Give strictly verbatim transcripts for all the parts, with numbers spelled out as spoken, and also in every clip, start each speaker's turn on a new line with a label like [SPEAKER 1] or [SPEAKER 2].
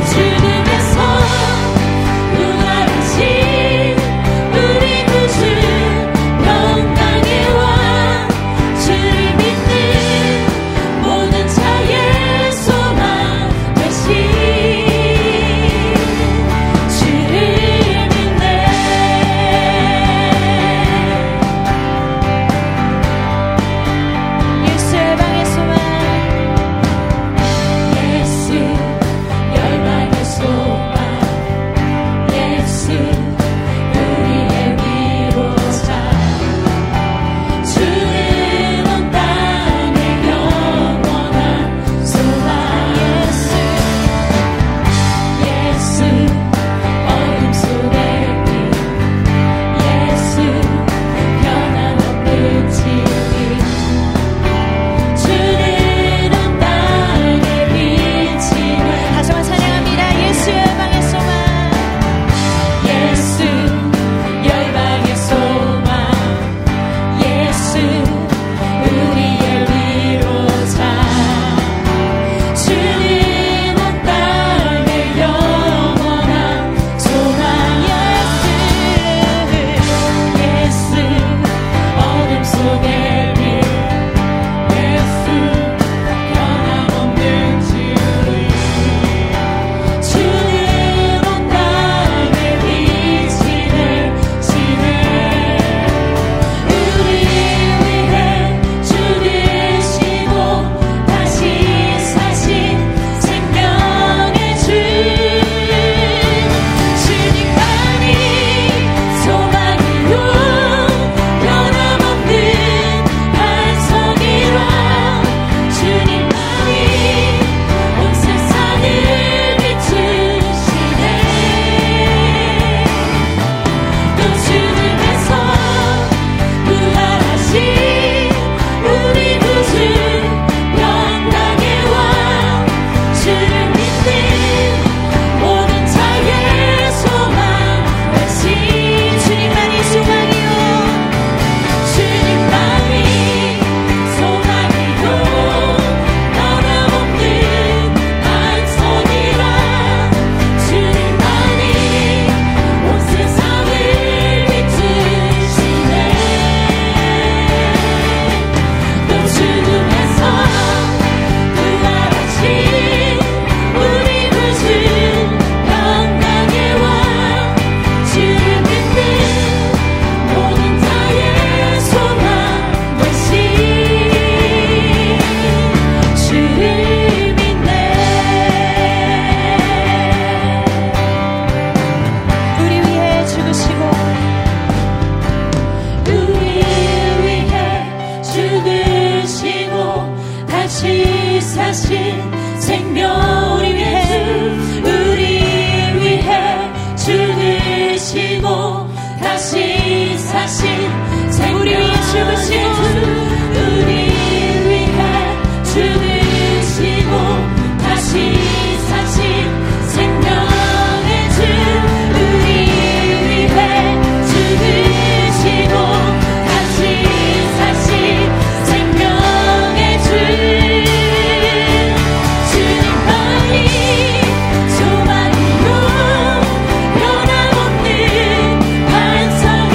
[SPEAKER 1] 소망이요 변함없는 반석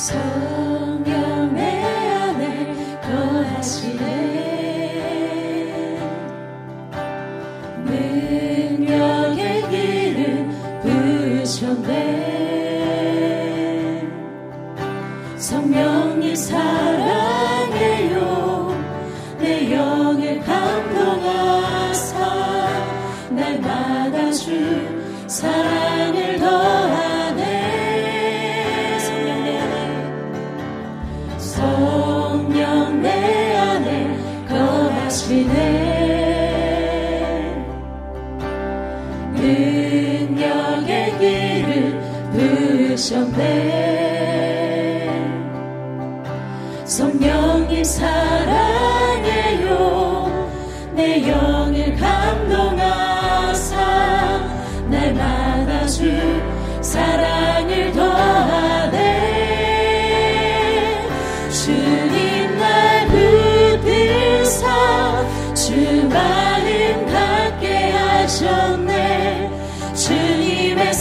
[SPEAKER 1] 성령 내 안에 거하시네. 능력의 기름 부으셨네. 성령님 사랑해요. 내 영을 감동하사 날마다 주 사랑을 더하네. 성령 내 안에, 성령 내 안에 거하시네. 능력의 기름 부으셨네. 성령님 사랑해요. 내 영을 감동하사 날마다 주 사랑을 더하네. 주님 날 붙드사 주 마음 갖게 하셨네. 주님의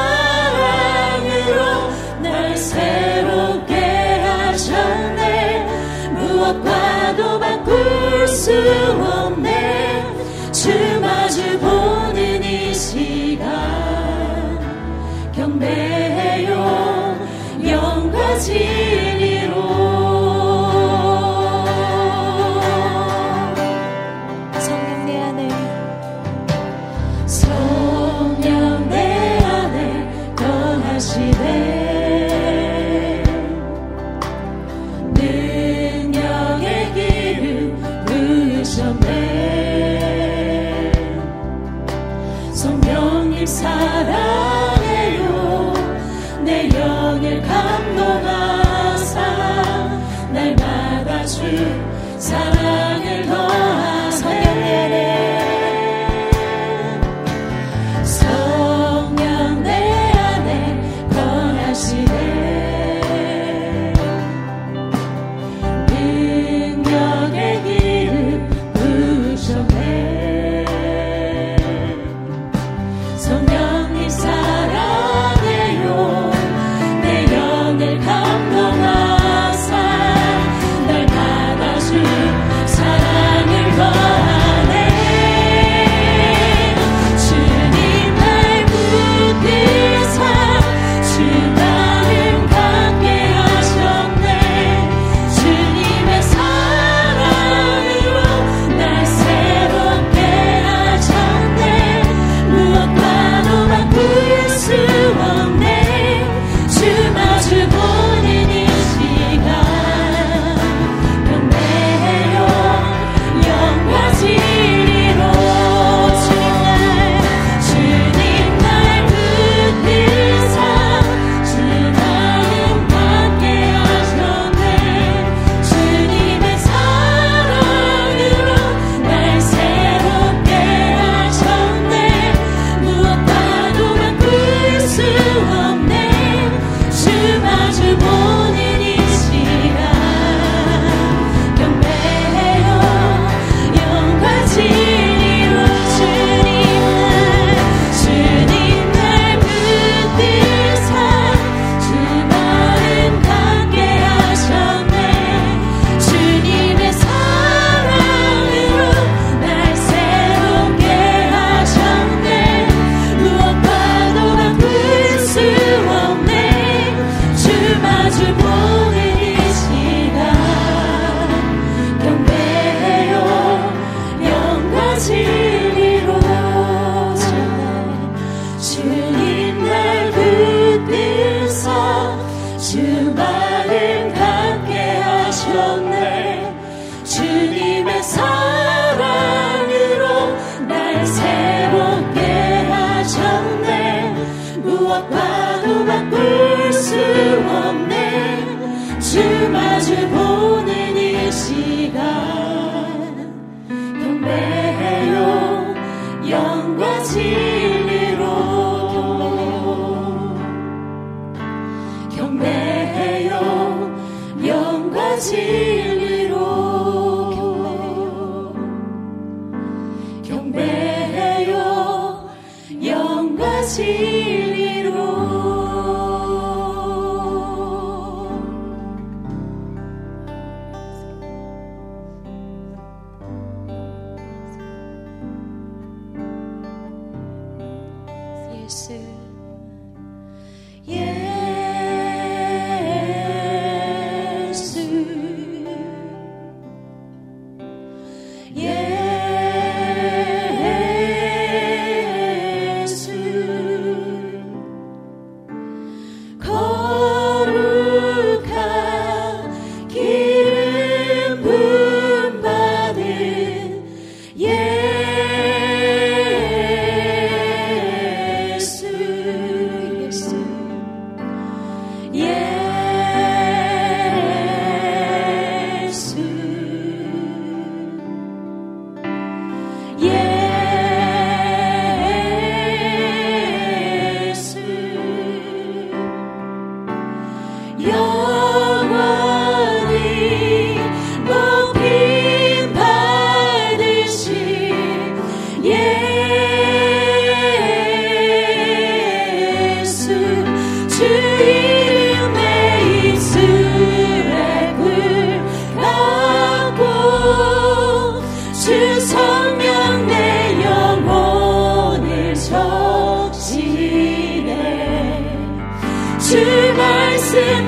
[SPEAKER 1] 사랑으로 날 새롭게 하셨네. 무엇과도 바꿀 수 없네. 주 마주 보는 이 시간 경배해요. 영과 진리로. 성령 내 안에, 성령 내 안에 거하시네. 능력의 기름 부으셨네. 성령님 사랑해요. 내 영을 감동하사 날마다 주 사랑을 더하네. 성령 내 안에 거하시네. 능력의 기름 부으셨네. 성령님 사랑해요. 내 영을 감동하사 날마다 주 사랑을 더하네. 주님 날 붙드사 주 마음 갖게 하셨네. 주님의 사랑으로 날 새롭게 하셨네. 무엇과도 바꿀 수 없네. 주 마주 보는 이 시간 경배해요. 영과 진리로. 주님 날, 주님 날 붙드사 주 마음 갖게 하셨네. 주님의 사랑으로 날 새롭게 하셨네. 무엇과도 바꿀 수 없네. 주 마주 보는 이 시간 경배해요. 영과 진리로. 주님 날, 주님 날 붙드사 주 마음 갖게 하셨네. 주님의 사랑으로 날 새롭게 하셨네. 무엇과도 바꿀 수 없네. 주 마주 보는 이 시간 경배해요. 영과 진리로. 주님 날 붙드사 주 마음 갖게 하셨네. 주님의 사랑으로 날 새롭게 하셨네. 무엇과도 바꿀 수 없네. 주 마주 보는 이 시간 경배해요. 영과 진리로. 경배해요. 영과 진리로. 경배해요. 영과 진리로. 주 말씀